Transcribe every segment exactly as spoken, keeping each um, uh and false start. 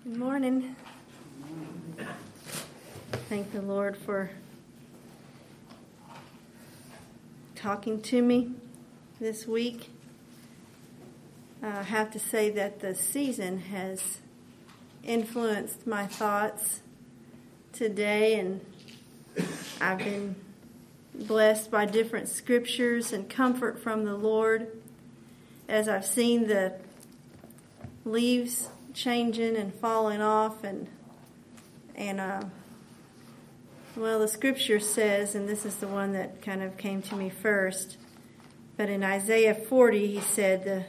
Good morning. Thank the Lord for talking to me this week. I have to say that the season has influenced my thoughts today, and I've been blessed by different scriptures and comfort from the Lord as I've seen the leaves changing and falling off, and and uh, well, the scripture says, and this is the one that kind of came to me first, but in Isaiah forty, he said the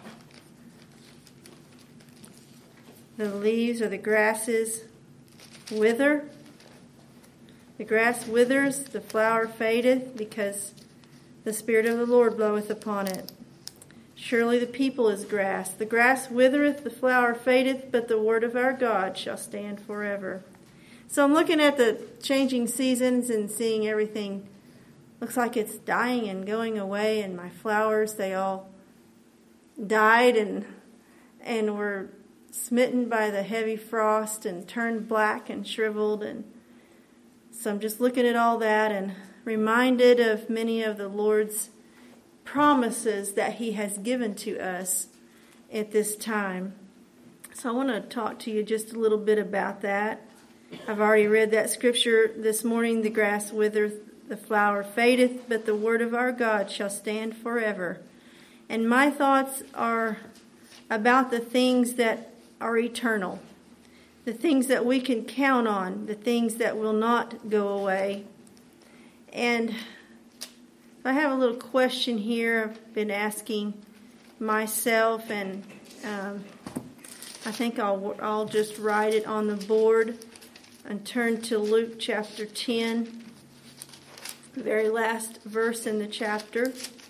the leaves or the grasses wither. The grass withers, the flower fadeth, because the Spirit of the Lord bloweth upon it. Surely the people is grass. The grass withereth, the flower fadeth, but the word of our God shall stand forever. So I'm looking at the changing seasons and seeing everything looks like it's dying and going away, and my flowers, they all died and and were smitten by the heavy frost and turned black and shriveled. And so I'm just looking at all that and reminded of many of the Lord's promises that he has given to us at this time. So I want to talk to you just a little bit about that. I've already read that scripture this morning. The grass withereth, the flower fadeth, but the word of our God shall stand forever. And my thoughts are about the things that are eternal, the things that we can count on, the things that will not go away. And I have a little question here I've been asking myself, and um, I think I'll I'll just write it on the board and turn to Luke chapter ten, the very last verse in the chapter.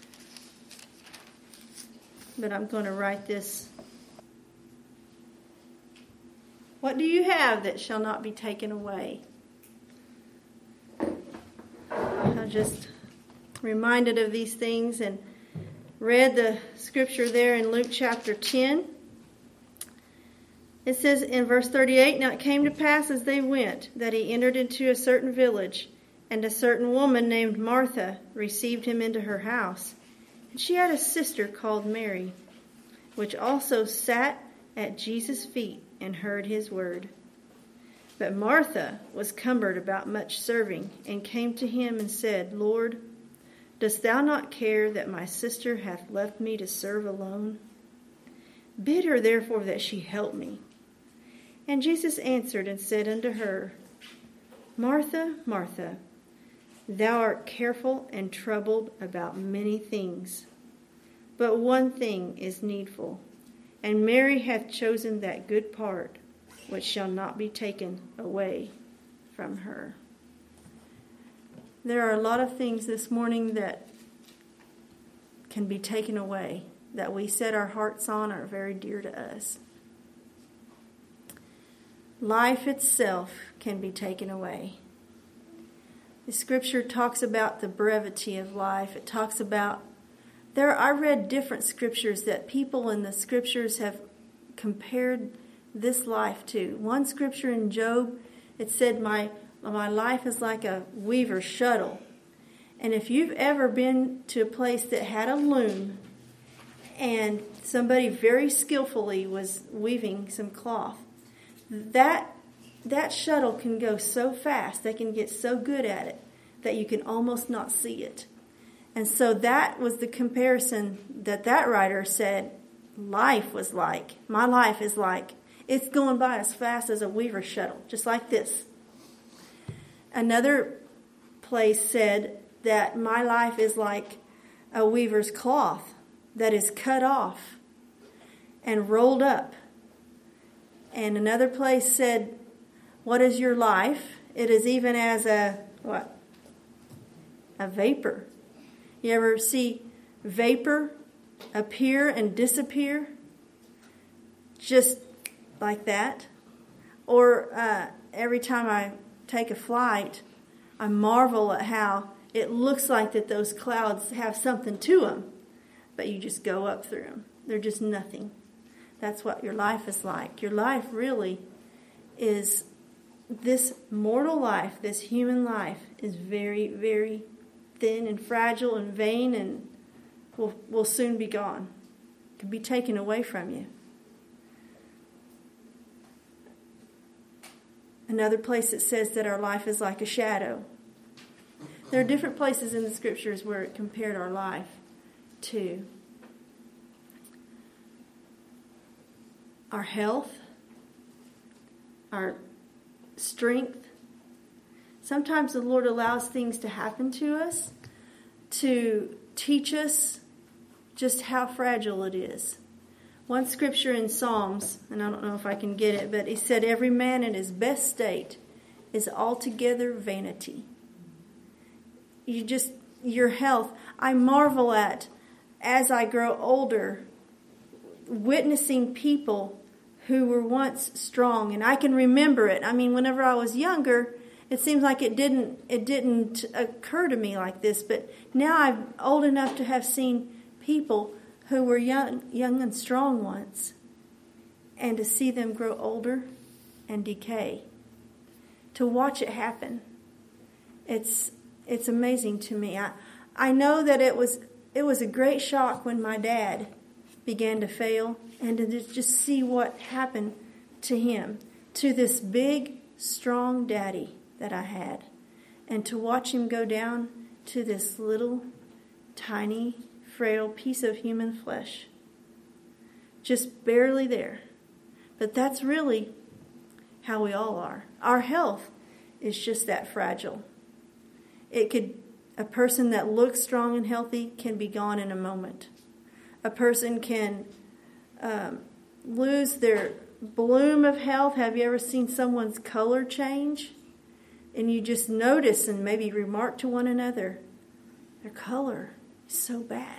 But I'm going to write this. What do you have that shall not be taken away? I just reminded of these things and read the scripture there in Luke chapter ten. It says in verse thirty-eight, "Now it came to pass as they went, that he entered into a certain village, and a certain woman named Martha received him into her house. And she had a sister called Mary, which also sat at Jesus' feet and heard his word. But Martha was cumbered about much serving, and came to him and said, Lord, dost thou not care that my sister hath left me to serve alone? Bid her therefore that she help me. And Jesus answered and said unto her, Martha, Martha, thou art careful and troubled about many things, but one thing is needful, and Mary hath chosen that good part, which shall not be taken away from her." There are a lot of things this morning that can be taken away, that we set our hearts on, are very dear to us. Life itself can be taken away. The scripture talks about the brevity of life. It talks about, there I read different scriptures that people in the scriptures have compared this life to. One scripture in Job, it said, my My life is like a weaver's shuttle. And if you've ever been to a place that had a loom and somebody very skillfully was weaving some cloth, that that shuttle can go so fast, they can get so good at it that you can almost not see it. And so that was the comparison that that writer said life was like. My life is like, it's going by as fast as a weaver's shuttle, just like this. Another place said that my life is like a weaver's cloth that is cut off and rolled up. And another place said, what is your life? It is even as a, what? A vapor. You ever see vapor appear and disappear? Just like that. Or uh, every time I take a flight, I marvel at how it looks like that those clouds have something to them, but you just go up through them. They're just nothing. That's what your life is like. Your life really is this mortal life, this human life, is very, very thin and fragile and vain, and will will soon be gone. It can be taken away from you. Another place it says that our life is like a shadow. There are different places in the scriptures where it compared our life to our health, our strength. Sometimes the Lord allows things to happen to us to teach us just how fragile it is. One scripture in Psalms, and I don't know if I can get it, but he said, every man in his best state is altogether vanity. You just, your health, I marvel at, as I grow older, witnessing people who were once strong, and I can remember it. I mean, whenever I was younger, it seems like it didn't it didn't occur to me like this, but now I'm old enough to have seen people who were young, young and strong once, and to see them grow older and decay, to watch it happen, it's it's amazing to me. I I know that it was it was a great shock when my dad began to fail, and to just see what happened to him, to this big, strong daddy that I had, and to watch him go down to this little, tiny, frail piece of human flesh, just barely there. But that's really how we all are. Our health is just that fragile. It could, a person that looks strong and healthy can be gone in a moment. A person can um, lose their bloom of health. Have you ever seen someone's color change? And you just notice and maybe remark to one another, their color is so bad.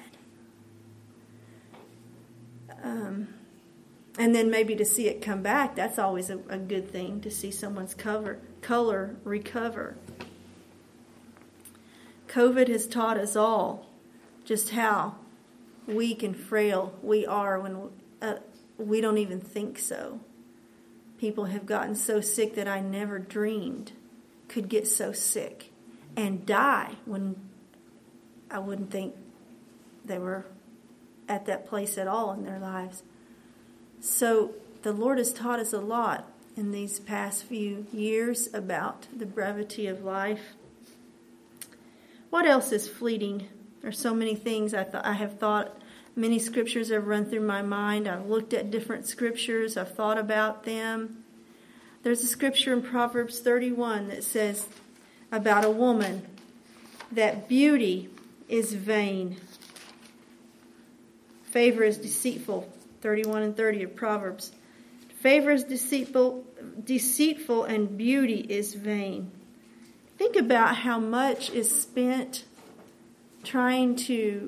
Um, and then maybe to see it come back, that's always a, a good thing, to see someone's cover, color recover. COVID has taught us all just how weak and frail we are when uh, we don't even think so. People have gotten so sick that I never dreamed could get so sick and die when I wouldn't think they were at that place at all in their lives. So the Lord has taught us a lot in these past few years about the brevity of life. What else is fleeting? There's so many things I thought I have thought. Many scriptures have run through my mind. I've looked at different scriptures. I've thought about them. There's a scripture in Proverbs thirty-one that says about a woman that beauty is vain. Favor is deceitful. thirty-one and thirty of Proverbs. Favor is deceitful, deceitful and beauty is vain. Think about how much is spent trying to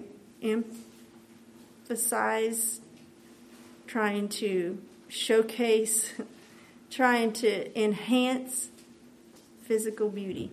emphasize, trying to showcase, trying to enhance physical beauty.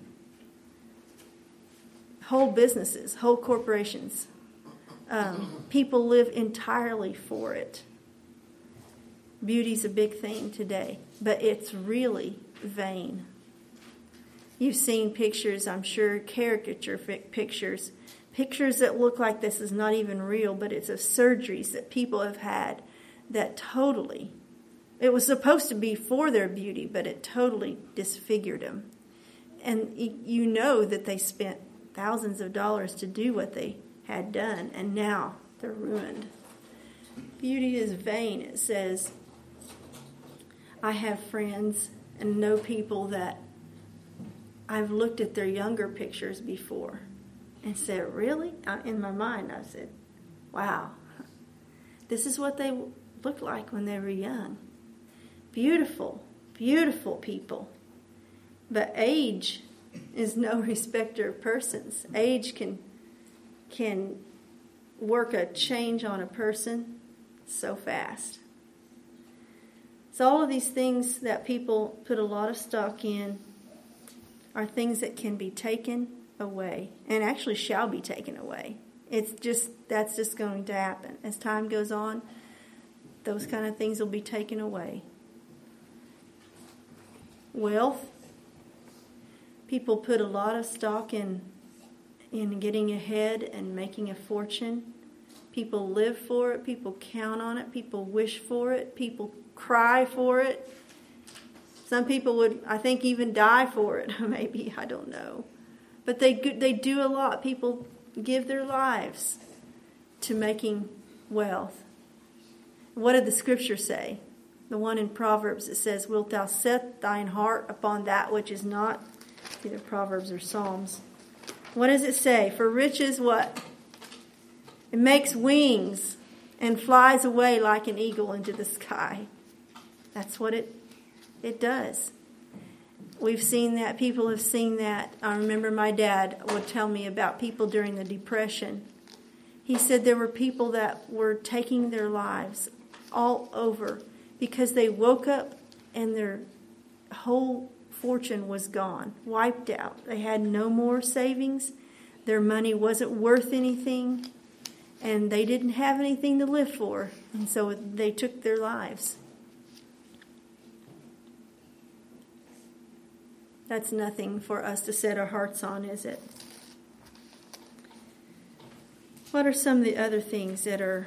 Whole businesses, whole corporations, um, people live entirely for it. Beauty's a big thing today, but it's really vain. You've seen pictures, I'm sure, caricature pictures, pictures that look like this is not even real, but it's of surgeries that people have had that totally, it was supposed to be for their beauty, but it totally disfigured them. And you know that they spent thousands of dollars to do what they had done, and now they're ruined. Beauty is vain, it says. I have friends and know people that I've looked at their younger pictures before and said, really? In my mind, I said, wow, this is what they looked like when they were young. Beautiful, beautiful people. But age is no respecter of persons. Age can can work a change on a person so fast. So all of these things that people put a lot of stock in are things that can be taken away, and actually shall be taken away. It's just, that's just going to happen. As time goes on, those kind of things will be taken away. wealth. People put a lot of stock in in getting ahead and making a fortune. People live for it. People count on it. People wish for it. People cry for it. Some people would, I think, even die for it. Maybe, I don't know. But they they do a lot. People give their lives to making wealth. What did the scripture say? The one in Proverbs that says, "Wilt thou set thine heart upon that which is not?" Either Proverbs or Psalms. What does it say? For riches, what? It makes wings and flies away like an eagle into the sky. That's what it it does. We've seen that. People have seen that. I remember my dad would tell me about people during the Depression. He said there were people that were taking their lives all over because they woke up and their whole fortune was gone, wiped out. They had no more savings. Their money wasn't worth anything. And they didn't have anything to live for. And so they took their lives. That's nothing for us to set our hearts on, is it? What are some of the other things that are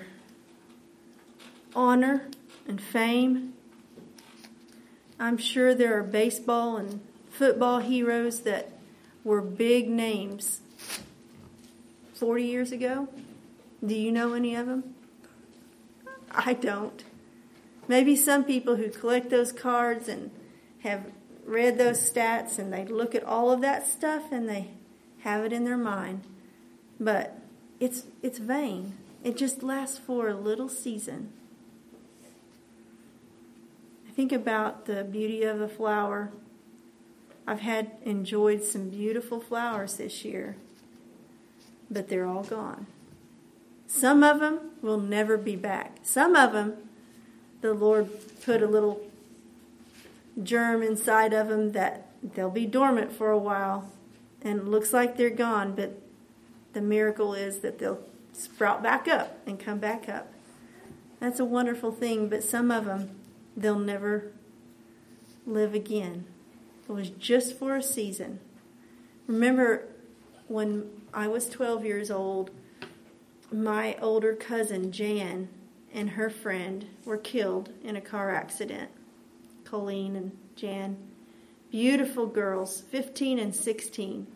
honor and fame? I'm sure there are baseball and football heroes that were big names forty years ago. Do you know any of them? I don't. Maybe some people who collect those cards and have read those stats and they look at all of that stuff and they have it in their mind. But it's it's vain. It just lasts for a little season. I think about the beauty of a flower. I've had enjoyed some beautiful flowers this year, but they're all gone. Some of them will never be back. Some of them, the Lord put a little germ inside of them that they'll be dormant for a while and it looks like they're gone, but the miracle is that they'll sprout back up and come back up. That's a wonderful thing, but some of them, they'll never live again. It was just for a season. Remember when I was twelve years old, my older cousin Jan and her friend were killed in a car accident. Colleen and Jan. Beautiful girls, fifteen and sixteen.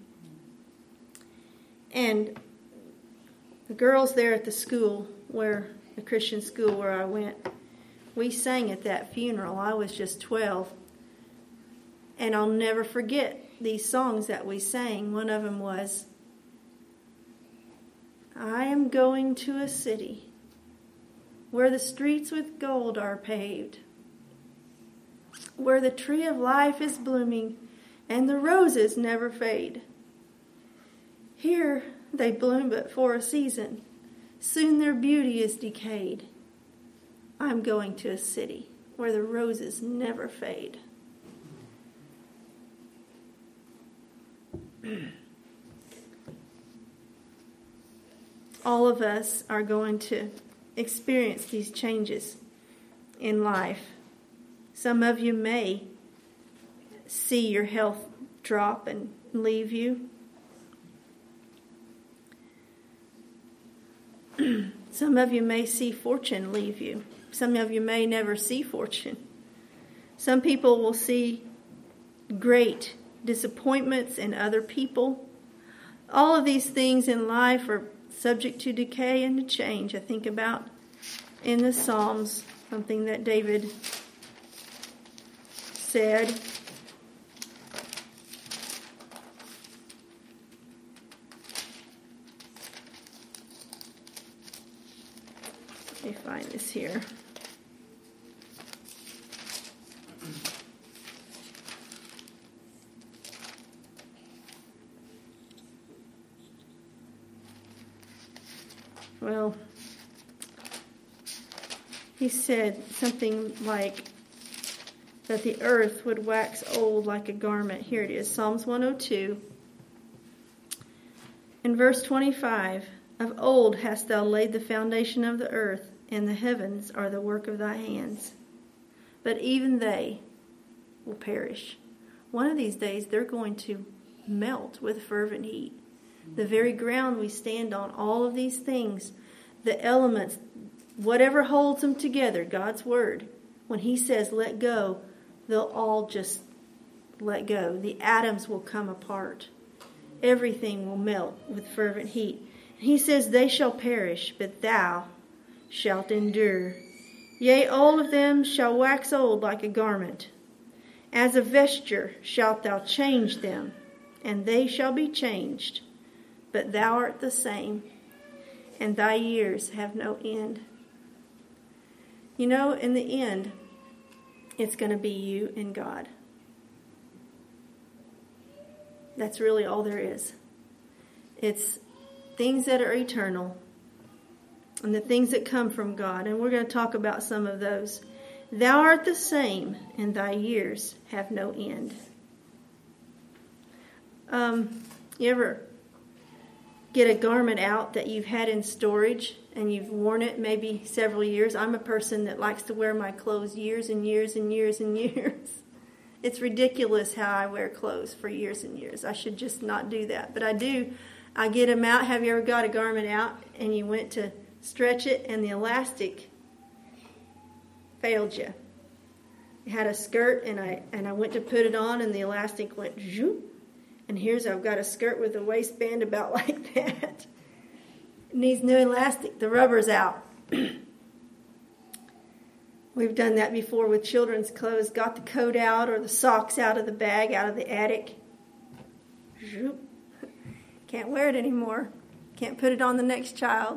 And the girls there at the school, where the Christian school where I went, we sang at that funeral. I was just twelve. And I'll never forget these songs that we sang. One of them was, I am going to a city where the streets with gold are paved, where the tree of life is blooming and the roses never fade. Here they bloom but for a season. Soon their beauty is decayed. I'm going to a city where the roses never fade. All of us are going to experience these changes in life. Some of you may see your health drop and leave you. Some of you may see fortune leave you. Some of you may never see fortune. Some people will see great disappointments in other people. All of these things in life are subject to decay and to change. I think about in the Psalms, something that David said. Let me find this here. Well, he said something like that the earth would wax old like a garment. Here it is, Psalms one oh two. In verse twenty-five, of old hast thou laid the foundation of the earth, and the heavens are the work of thy hands. But even they will perish. one of these days they're going to melt with fervent heat. The very ground we stand on, all of these things, the elements, whatever holds them together, God's word, when he says let go, they'll all just let go. The atoms will come apart. Everything will melt with fervent heat. He says, they shall perish, but thou shalt endure. Yea, all of them shall wax old like a garment. As a vesture shalt thou change them, and they shall be changed. But thou art the same, and thy years have no end. You know, in the end, it's going to be you and God. That's really all there is. It's things that are eternal and the things that come from God. And we're going to talk about some of those. Thou art the same, and thy years have no end. Um, you ever get a garment out that you've had in storage and you've worn it maybe several years? I'm a person that likes to wear my clothes years and years and years and years. It's ridiculous how I wear clothes for years and years. I should just not do that. But I do. I get them out. Have you ever got a garment out and you went to stretch it and the elastic failed you? I had a skirt and I and I went to put it on and the elastic went zoop. And here's I've got a skirt with a waistband about like that. It needs new elastic. The rubber's out. We've done that before with children's clothes. Got the coat out or the socks out of the bag, out of the attic. Zoop. Can't wear it anymore. Can't put it on the next child.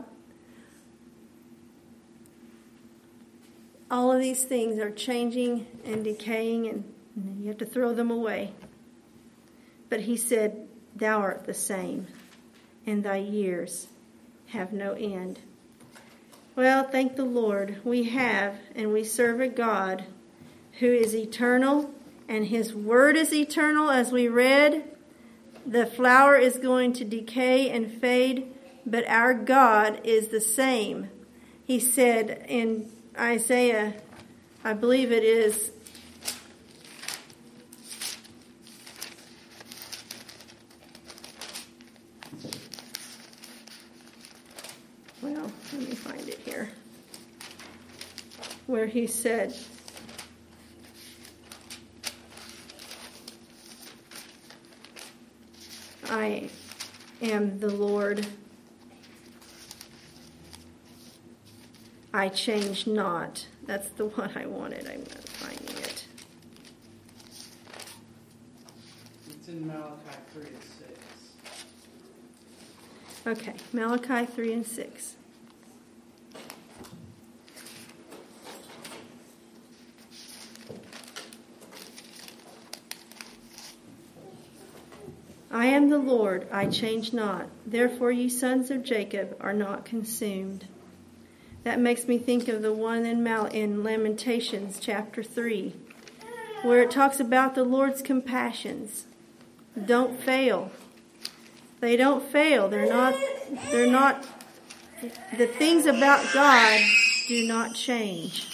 All of these things are changing and decaying, and you have to throw them away. But he said, thou art the same, and thy years have no end. Well, thank the Lord. We have and we serve a God who is eternal, and his word is eternal. As we read, the flower is going to decay and fade, but our God is the same. He said in Isaiah, I believe it is, well, let me find it here, where he said, I am the Lord, I change not. That's the one I wanted. I'm not finding it. It's in Malachi three and six. Okay, Malachi three and six. I am the Lord, I change not. Therefore ye sons of Jacob are not consumed. That makes me think of the one in, Mal- in Lamentations chapter three, where it talks about the Lord's compassions. Don't fail. They don't fail. They're not, they're not, the things about God do not change.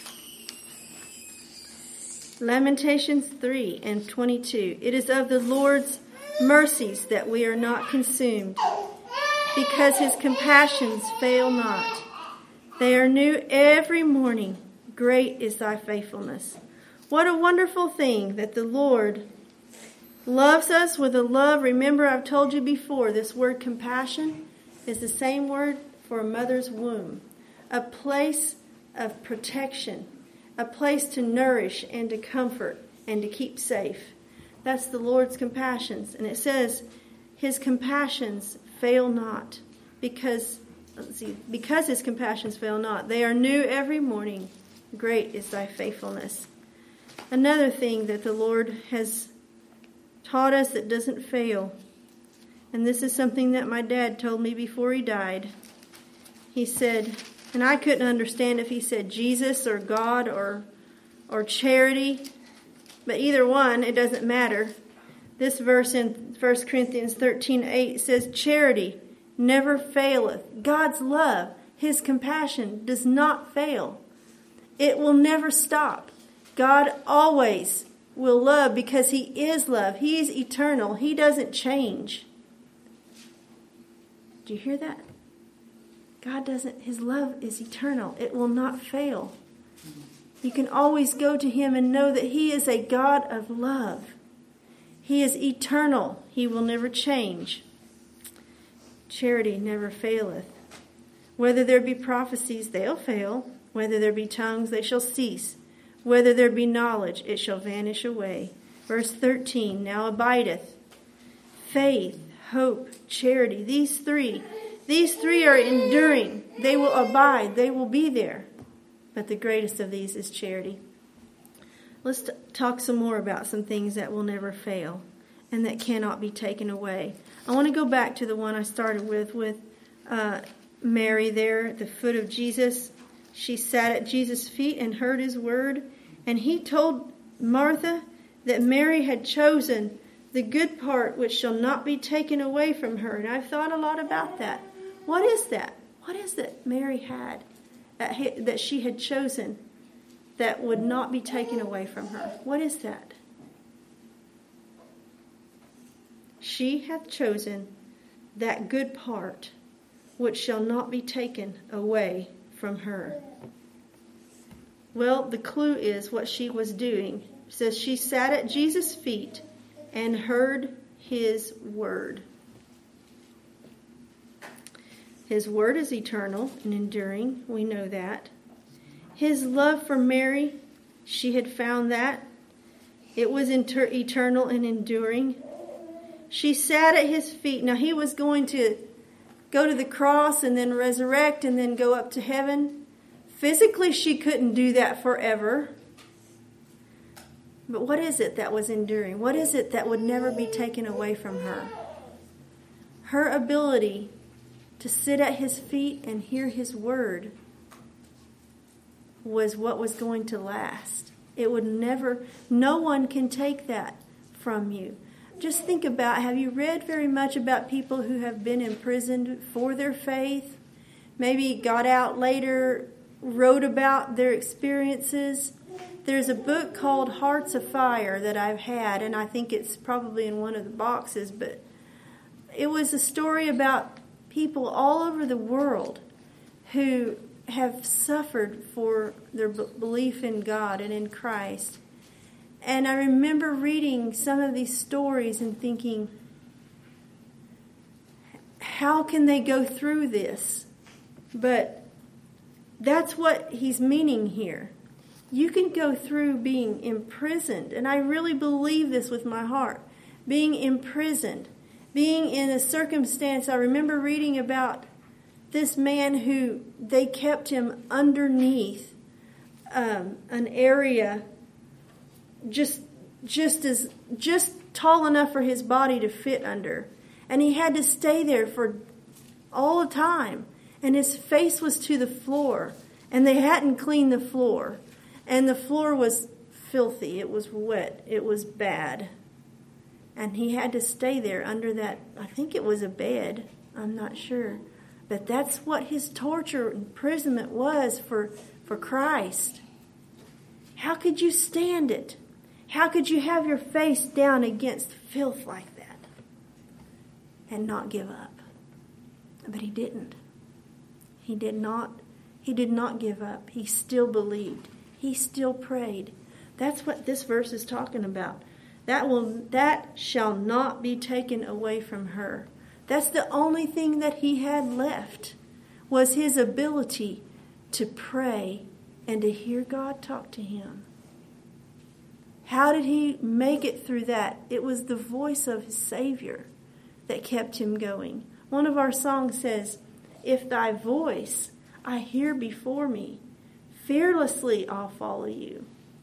Lamentations three and twenty-two. It is of the Lord's mercies that we are not consumed, because his compassions fail not. They are new every morning. Great is thy faithfulness. What a wonderful thing that the Lord loves us with a love. Remember, I've told you before, this word compassion is the same word for a mother's womb. A place of protection, a place to nourish and to comfort and to keep safe. That's the Lord's compassions. And it says, his compassions fail not, because let's see, because his compassions fail not. They are new every morning. Great is thy faithfulness. Another thing that the Lord has taught us that doesn't fail, and this is something that my dad told me before he died. He said, and I couldn't understand if he said Jesus or God or or charity, but either one, it doesn't matter. This verse in First Corinthians thirteen eight says, charity never faileth. God's love, his compassion does not fail. It will never stop. God always will love because he is love. He is eternal. He doesn't change. Do you hear that? God doesn't, his love is eternal. It will not fail. You can always go to him and know that he is a God of love. He is eternal. He will never change. Charity never faileth. Whether there be prophecies, they'll fail. Whether there be tongues, they shall cease. Whether there be knowledge, it shall vanish away. Verse thirteen, now abideth faith, hope, charity. These three, these three are enduring. They will abide. They will be there. But the greatest of these is charity. Let's t- talk some more about some things that will never fail and that cannot be taken away. I want to go back to the one I started with, with uh, Mary there at the foot of Jesus. She sat at Jesus' feet and heard his word. And he told Martha that Mary had chosen the good part which shall not be taken away from her. And I've thought a lot about that. What is that? What is it Mary had that, that she had chosen that would not be taken away from her? What is that? She hath chosen that good part which shall not be taken away from her. Well, the clue is what she was doing. It says she sat at Jesus' feet and heard his word. His word is eternal and enduring. We know that. His love for Mary, she had found that. It was inter- eternal and enduring. She sat at his feet. Now, he was going to go to the cross and then resurrect and then go up to heaven. Physically, she couldn't do that forever. But what is it that was enduring? What is it that would never be taken away from her? Her ability to sit at his feet and hear his word was what was going to last. It would never, no one can take that from you. Just think about, have you read very much about people who have been imprisoned for their faith? Maybe got out later, wrote about their experiences. There's a book called Hearts of Fire that I've had, and I think it's probably in one of the boxes, but it was a story about people all over the world who have suffered for their b- belief in God and in Christ. And I remember reading some of these stories and thinking, how can they go through this? But that's what he's meaning here. You can go through being imprisoned, and I really believe this with my heart. Being imprisoned, being in a circumstance. I remember reading about this man who they kept him underneath um, an area just just as just tall enough for his body to fit under, and he had to stay there for all the time, and his face was to the floor, and they hadn't cleaned the floor, and the floor was filthy, it was wet, it was bad, and he had to stay there under that, I think it was a bed, I'm not sure, but that's what his torture imprisonment was for for Christ. How could you stand it? How could you have your face down against filth like that and not give up? But he didn't. He did not. He did not give up. He still believed. He still prayed. That's what this verse is talking about. That will that shall not be taken away from her. That's the only thing that he had left, was his ability to pray and to hear God talk to him. How did he make it through that? It was the voice of his Savior that kept him going. One of our songs says, "If thy voice I hear before me, fearlessly I'll follow you."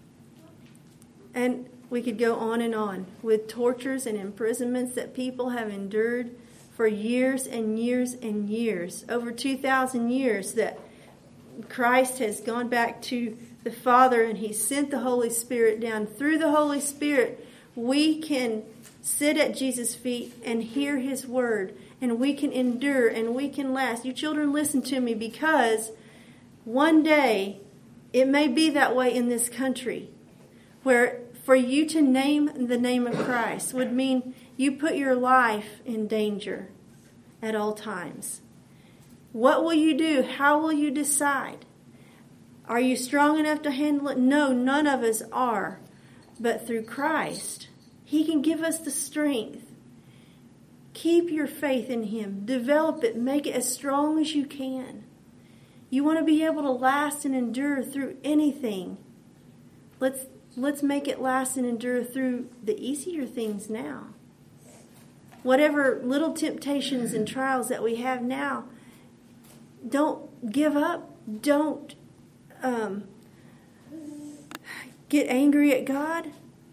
And we could go on and on with tortures and imprisonments that people have endured for years and years and years. Over two thousand years that Christ has gone back to the Father, and he sent the Holy Spirit down. Through the Holy Spirit, we can sit at Jesus' feet and hear his word, and we can endure, and we can last. You children, listen to me, because one day it may be that way in this country, where For you to name the name of Christ would mean you put your life in danger at all times. What will you do? How will you decide? Are you strong enough to handle it? No, none of us are. But through Christ, He can give us the strength. Keep your faith in Him. Develop it. Make it as strong as you can. You want to be able to last and endure through anything. Let's let's make it last and endure through the easier things now. Whatever little temptations and trials that we have now, don't give up. Don't um, get angry at God.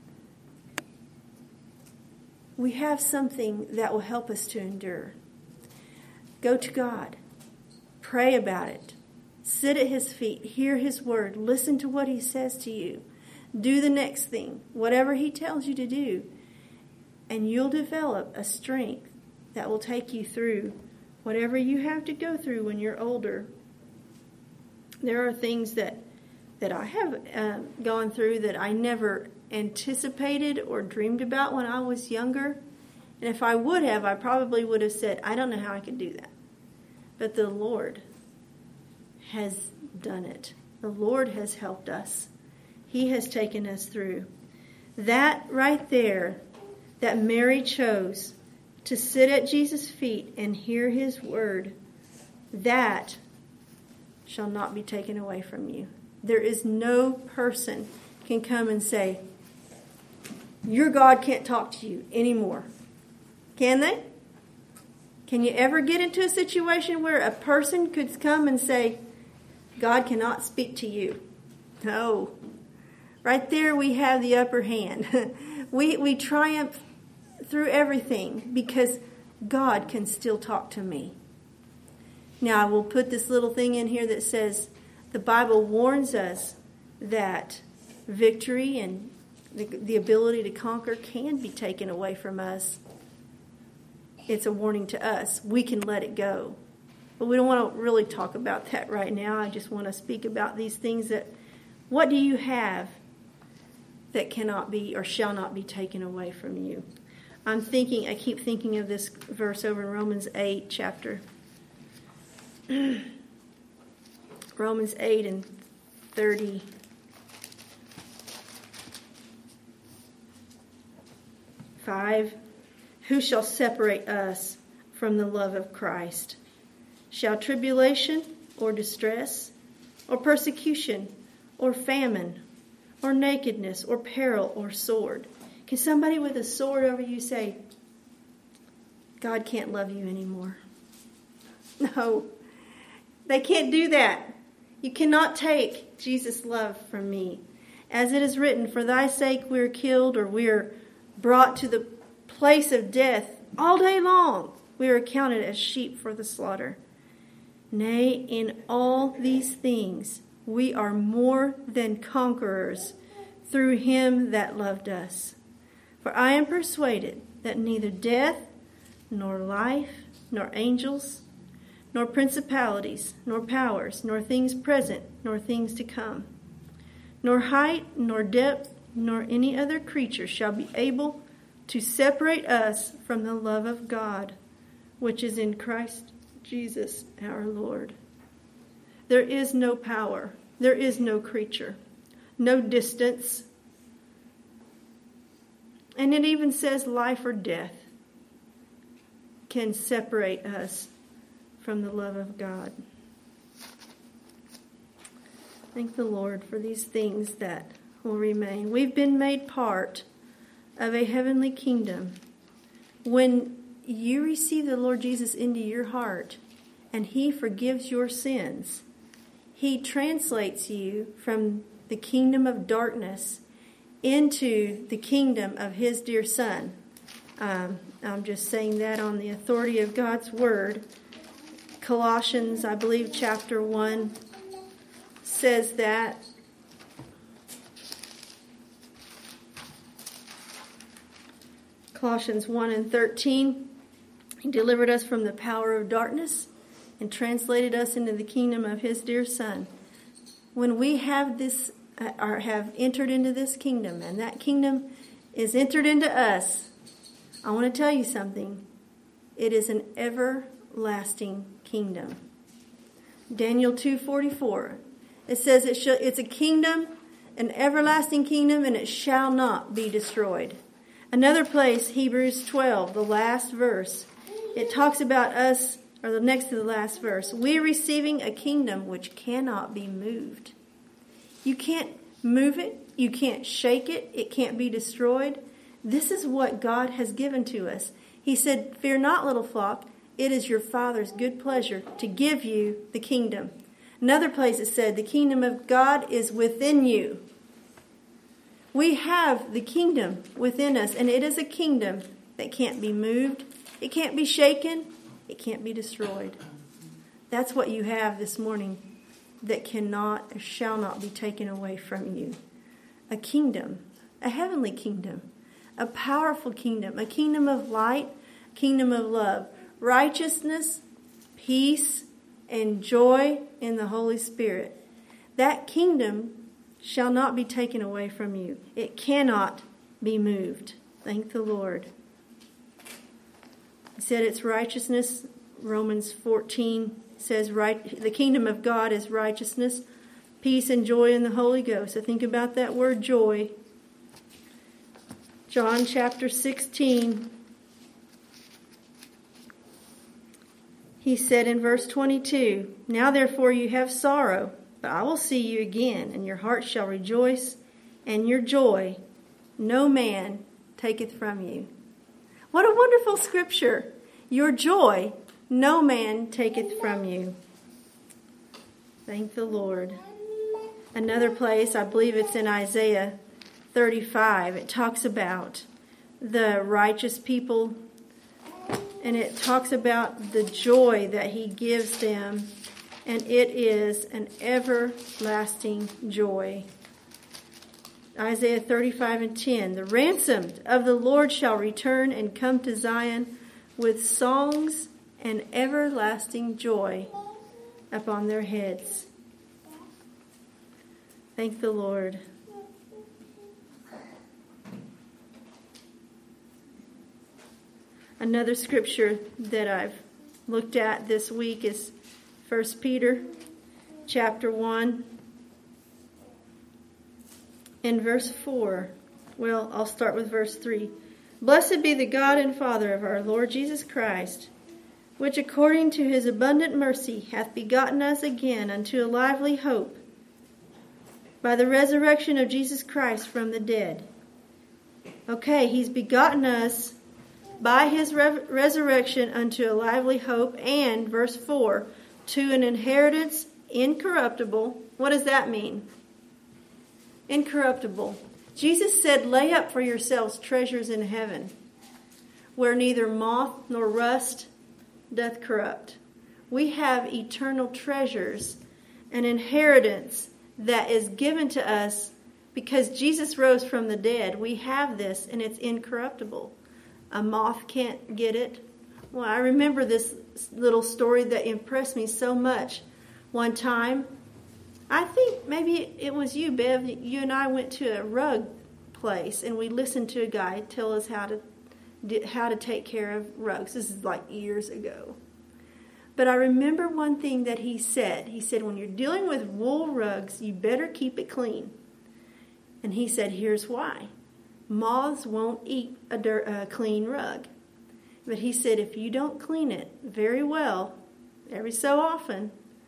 We have something that will help us to endure. Go to God. Pray about it. Sit at His feet. Hear His word. Listen to what He says to you. Do the next thing, whatever He tells you to do. And you'll develop a strength that will take you through whatever you have to go through when you're older. There are things that that I have uh, gone through that I never anticipated or dreamed about when I was younger. And if I would have, I probably would have said, I don't know how I could do that. But the Lord has done it. The Lord has helped us. He has taken us through. That right there, that Mary chose to sit at Jesus' feet and hear His word, that shall not be taken away from you. There is no person can come and say, your God can't talk to you anymore. Can they? Can you ever get into a situation where a person could come and say, God cannot speak to you? No. Right there we have the upper hand. we we triumph through everything because God can still talk to me. Now I will put this little thing in here that says the Bible warns us that victory and the, the ability to conquer can be taken away from us. It's a warning to us. We can let it go. But we don't want to really talk about that right now. I just want to speak about these things that, what do you have that cannot be or shall not be taken away from you? I'm thinking, I keep thinking of this verse over in Romans eight chapter. Romans eight and thirty. Five. Who shall separate us from the love of Christ? Shall tribulation or distress or persecution or famine or nakedness or peril or sword? Can somebody with a sword over you say, God can't love you anymore? No, they can't do that. You cannot take Jesus' love from me. As it is written, for thy sake we are killed, or we are brought to the place of death all day long. We are counted as sheep for the slaughter. Nay, in all these things we are more than conquerors through Him that loved us. For I am persuaded that neither death, nor life, nor angels, nor principalities, nor powers, nor things present, nor things to come, nor height, nor depth, nor any other creature shall be able to separate us from the love of God, which is in Christ Jesus our Lord. There is no power, there is no creature, no distance. And it even says life or death can separate us from the love of God. Thank the Lord for these things that will remain. We've been made part of a heavenly kingdom. When you receive the Lord Jesus into your heart and He forgives your sins, He translates you from the kingdom of darkness into the kingdom of His dear Son. Um, I'm just saying that on the authority of God's Word. Colossians, I believe, chapter one says that. Colossians one and thirteen. He delivered us from the power of darkness and translated us into the kingdom of His dear Son. When we have this are, have entered into this kingdom, and that kingdom is entered into us. I want to tell you something. It is an everlasting kingdom. Daniel two forty-four. It says it shall, it's a kingdom, an everlasting kingdom, and it shall not be destroyed. Another place, Hebrews twelve, the last verse. It talks about us, or the next to the last verse. We're receiving a kingdom which cannot be moved. You can't move it. You can't shake it. It can't be destroyed. This is what God has given to us. He said, fear not, little flock. It is your Father's good pleasure to give you the kingdom. Another place it said, the kingdom of God is within you. We have the kingdom within us, and it is a kingdom that can't be moved. It can't be shaken. It can't be destroyed. That's what you have this morning that cannot or shall not be taken away from you. A kingdom, a heavenly kingdom, a powerful kingdom, a kingdom of light, a kingdom of love, righteousness, peace, and joy in the Holy Spirit. That kingdom shall not be taken away from you. It cannot be moved. Thank the Lord. He said it's righteousness. Romans fourteen says right, the kingdom of God is righteousness, peace, and joy in the Holy Ghost. So think about that word joy. John chapter sixteen. He said in verse twenty-two, now therefore you have sorrow, but I will see you again, and your heart shall rejoice, and your joy no man taketh from you. What a wonderful scripture. Your joy no man taketh from you. Thank the Lord. Another place, I believe it's in Isaiah thirty-five. It talks about the righteous people, and it talks about the joy that he gives them, and it is an everlasting joy. Isaiah thirty-five and ten. The ransomed of the Lord shall return and come to Zion with songs and everlasting joy upon their heads. Thank the Lord. Another scripture that I've looked at this week is First Peter chapter one and verse four. Well, I'll start with verse three. Blessed be the God and Father of our Lord Jesus Christ, which according to his abundant mercy hath begotten us again unto a lively hope by the resurrection of Jesus Christ from the dead. Okay, he's begotten us by his re- resurrection unto a lively hope, and, verse four, to an inheritance incorruptible. What does that mean? Incorruptible. Jesus said, lay up for yourselves treasures in heaven, where neither moth nor rust doth corrupt. We have eternal treasures, an inheritance that is given to us because Jesus rose from the dead. We have this, and it's incorruptible. A moth can't get it. Well, I remember this little story that impressed me so much. One time, I think maybe it was you, Bev. You and I went to a rug place, and we listened to a guy tell us how to how to take care of rugs. This is like years ago. But I remember one thing that he said. He said, when you're dealing with wool rugs, you better keep it clean. And he said, here's why. Moths won't eat a, dirt, a clean rug. But he said, if you don't clean it very well, every so often,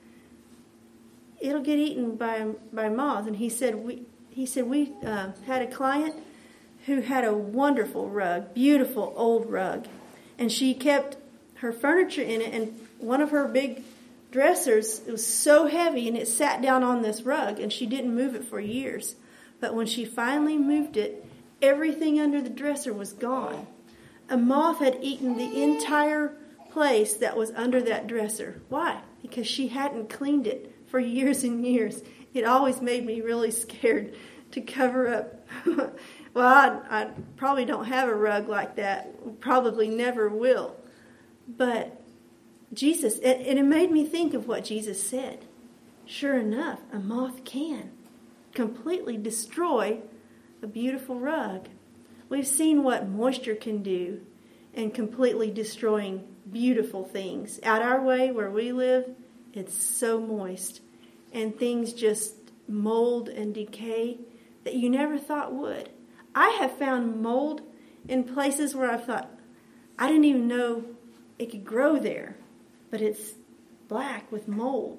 it'll get eaten by by moths. And he said, we he said we uh, had a client who had a wonderful rug, beautiful old rug, and she kept her furniture in it. And one of her big dressers, it was so heavy, and it sat down on this rug, and she didn't move it for years. But when she finally moved it, everything under the dresser was gone. A moth had eaten the entire place that was under that dresser. Why? Because she hadn't cleaned it for years and years. It always made me really scared to cover up. Well, I, I probably don't have a rug like that. Probably never will. But Jesus, and it made me think of what Jesus said. Sure enough, a moth can. completely destroy a beautiful rug. We've seen what moisture can do in completely destroying beautiful things. Out our way where we live, it's so moist. And things just mold and decay that you never thought would. I have found mold in places where I thought, I didn't even know it could grow there. But it's black with mold.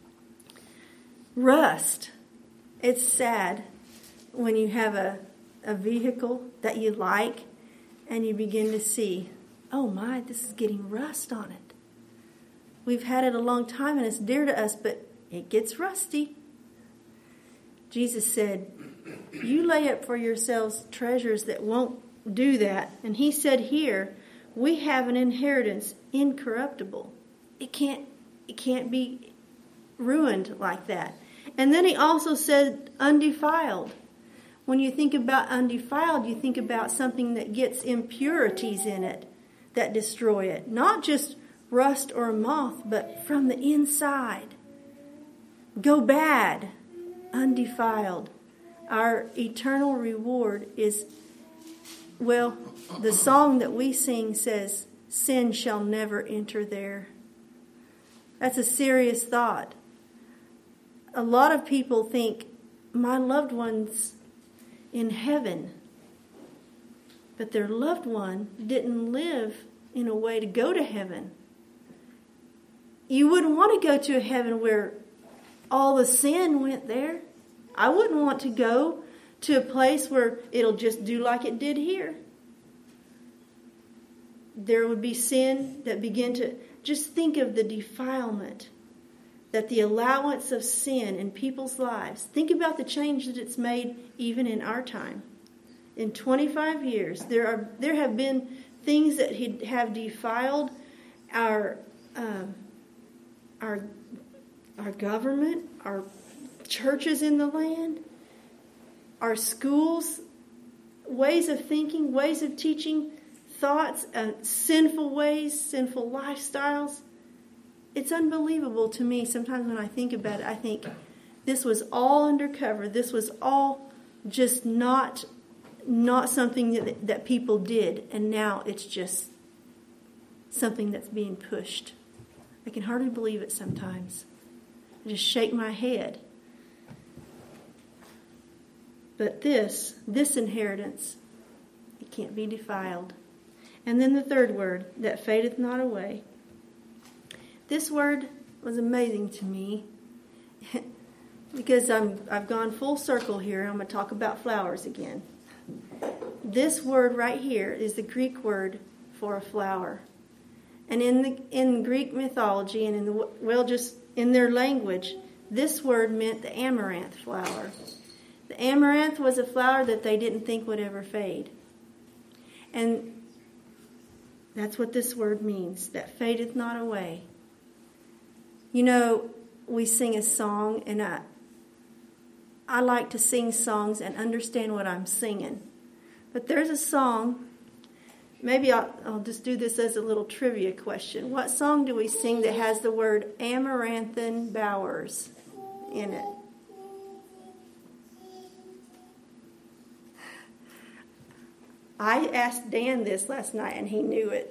Rust. It's sad when you have a, a vehicle that you like and you begin to see, oh my, this is getting rust on it. We've had it a long time and it's dear to us, but it gets rusty. Jesus said, you lay up for yourselves treasures that won't do that. And he said here, we have an inheritance incorruptible. It can't, it can't be ruined like that. And then he also said undefiled. When you think about undefiled, you think about something that gets impurities in it that destroy it. Not just rust or moth, but from the inside. Go bad, undefiled. Our eternal reward is, well, the song that we sing says, sin shall never enter there. That's a serious thought. A lot of people think, my loved one's in heaven. But their loved one didn't live in a way to go to heaven. You wouldn't want to go to a heaven where all the sin went there. I wouldn't want to go to a place where it'll just do like it did here. There would be sin that begin to, just think of the defilement, that the allowance of sin in people's lives. Think about the change that it's made even in our time. In twenty-five years, there are there have been things that have defiled our um, our our government, our churches in the land, our schools, ways of thinking, ways of teaching, thoughts, uh, sinful ways, sinful lifestyles. It's unbelievable to me. Sometimes when I think about it, I think this was all undercover. This was all just not not something that, that people did. And now it's just something that's being pushed. I can hardly believe it sometimes. I just shake my head. But this, this inheritance, it can't be defiled. And then the third word, that fadeth not away. This word was amazing to me because I'm, I've gone full circle here. I'm going to talk about flowers again. This word right here is the Greek word for a flower. And in the in Greek mythology and in the well, just in their language, this word meant the amaranth flower. The amaranth was a flower that they didn't think would ever fade. And that's what this word means, that fadeth not away. You know, we sing a song, and I, I like to sing songs and understand what I'm singing. But there's a song, maybe I'll, I'll just do this as a little trivia question. What song do we sing that has the word amaranthine bowers in it? I asked Dan this last night, and he knew it.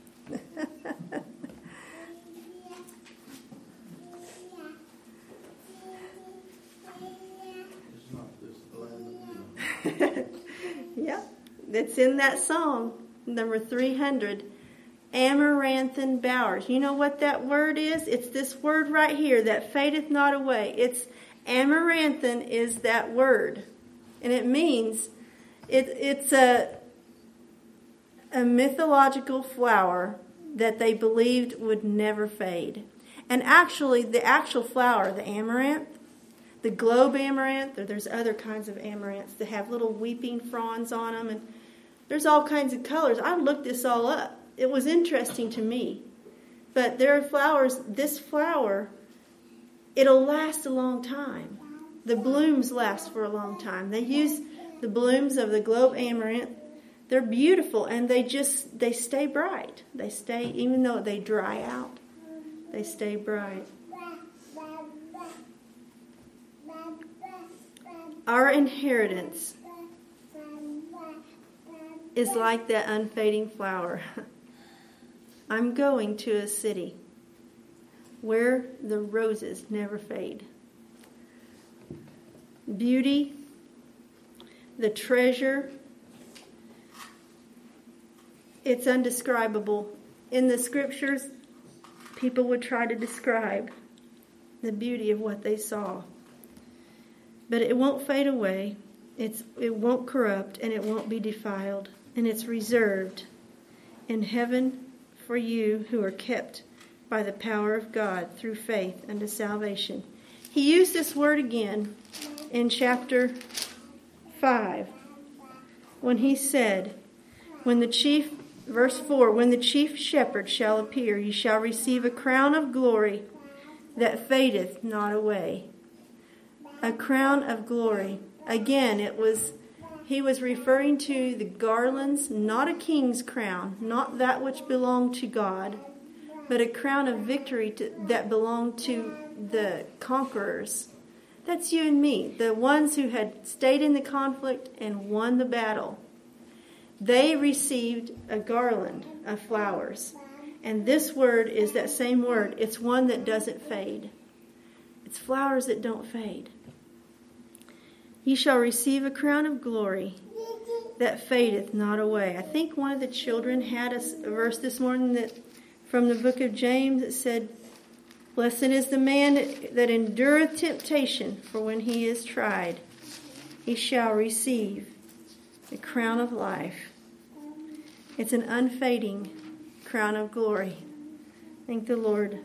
Yeah, it's in that song, number three hundred. Amaranthine bowers. You know what that word is? It's this word right here, that fadeth not away. It's amaranthine is that word. And it means, it, it's a, a mythological flower that they believed would never fade. And actually, the actual flower, the amaranth, the globe amaranth, or there's other kinds of amaranths that have little weeping fronds on them, and there's all kinds of colors. I looked this all up. It was interesting to me. But there are flowers, this flower, it'll last a long time. The blooms last for a long time. They use the blooms of the globe amaranth. They're beautiful, and they just, they stay bright. They stay, even though they dry out, they stay bright. Our inheritance is like that unfading flower. I'm going to a city where the roses never fade. Beauty, the treasure, it's undescribable. In the scriptures, people would try to describe the beauty of what they saw. But it won't fade away. It's, it won't corrupt, and it won't be defiled. And it's reserved in heaven for you who are kept by the power of God through faith unto salvation. He used this word again in chapter five when he said, when the chief, verse four, when the chief shepherd shall appear, ye shall receive a crown of glory that fadeth not away. A crown of glory. Again, it was, he was referring to the garlands, not a king's crown, not that which belonged to God, but a crown of victory to, that belonged to the conquerors. That's you and me, the ones who had stayed in the conflict and won the battle. They received a garland of flowers. And this word is that same word. It's one that doesn't fade. It's flowers that don't fade. Ye shall receive a crown of glory that fadeth not away. I think one of the children had a, a verse this morning that from the book of James that said, blessed is the man that, that endureth temptation, for when he is tried, he shall receive the crown of life. It's an unfading crown of glory. Thank the Lord.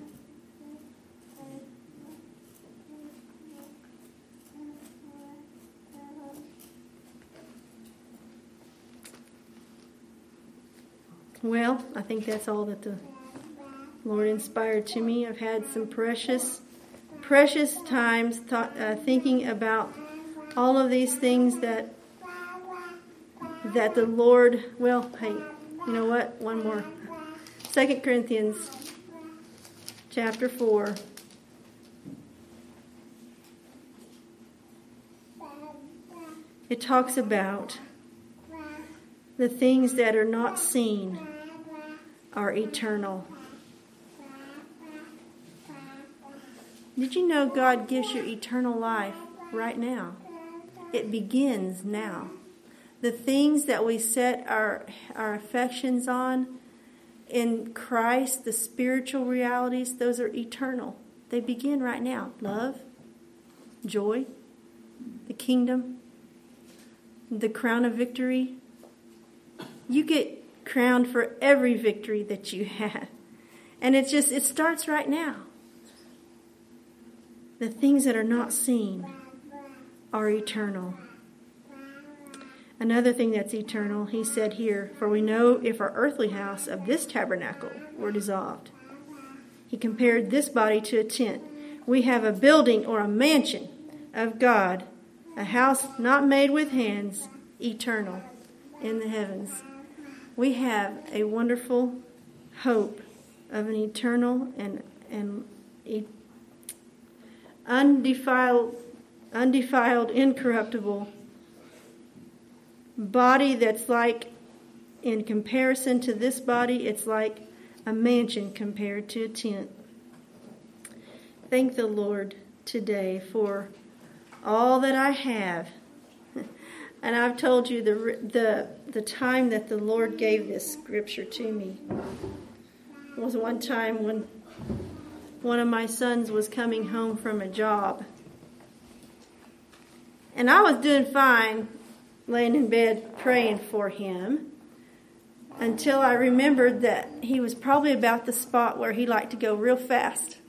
Well, I think that's all that the Lord inspired to me. I've had some precious, precious times th- uh, thinking about all of these things that that the Lord, well, hey, you know what? One more. Second Corinthians chapter four. It talks about the things that are not seen are eternal. Did you know God gives you eternal life right now? It begins now. The things that we set our, our affections on in Christ, the spiritual realities, those are eternal. They begin right now. Love, joy, the kingdom, the crown of victory. You get crowned for every victory that you have. And it just, it starts right now. The things that are not seen are eternal. Another thing that's eternal, he said here, for we know if our earthly house of this tabernacle were dissolved. He compared this body to a tent. We have a building or a mansion of God, a house not made with hands, eternal in the heavens. We have a wonderful hope of an eternal and, and undefiled, undefiled, incorruptible body that's like, in comparison to this body, it's like a mansion compared to a tent. Thank the Lord today for all that I have. And I've told you the the the time that the Lord gave this scripture to me was one time when one of my sons was coming home from a job. And I was doing fine, laying in bed praying for him, until I remembered that he was probably about the spot where he liked to go real fast.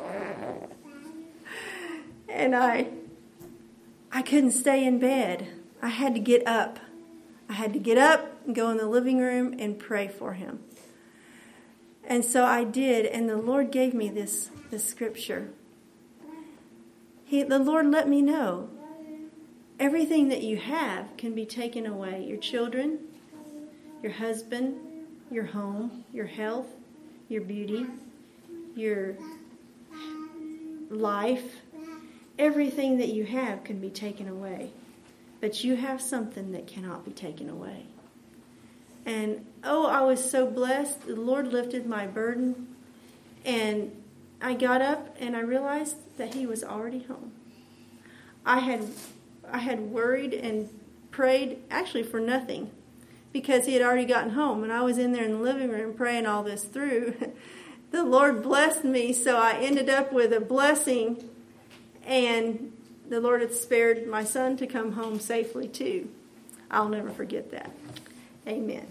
And I I couldn't stay in bed. I had to get up. I had to get up and go in the living room and pray for him. And so I did, and the Lord gave me this, this scripture. He, the Lord let me know everything that you have can be taken away. Your children, your husband, your home, your health, your beauty, your life. everything that you have can be taken away. But you have something that cannot be taken away. And, oh, I was so blessed. The Lord lifted my burden. And I got up and I realized that he was already home. I had I had worried and prayed actually for nothing because he had already gotten home. And I was in there in the living room praying all this through. The Lord blessed me, so I ended up with a blessing. And the Lord had spared my son to come home safely too. I'll never forget that. Amen.